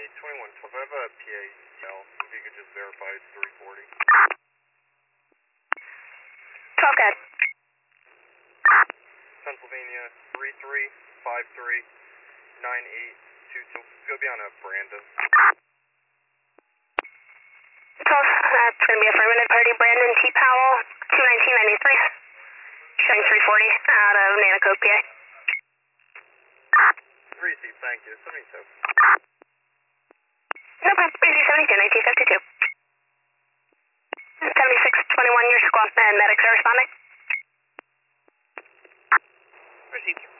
2112. I have a PA cell. If you could just verify it's 340. 12 good. Pennsylvania 33539822. It's going to be on a Brandon. 12, that's going to be affirmative party. Brandon T. Powell, 21993. Showing 340 out of Nanticoke, PA. Receive, thank you. 72. No problem. Receive 72, 1952. 7621, your squad and medics are responding. Received.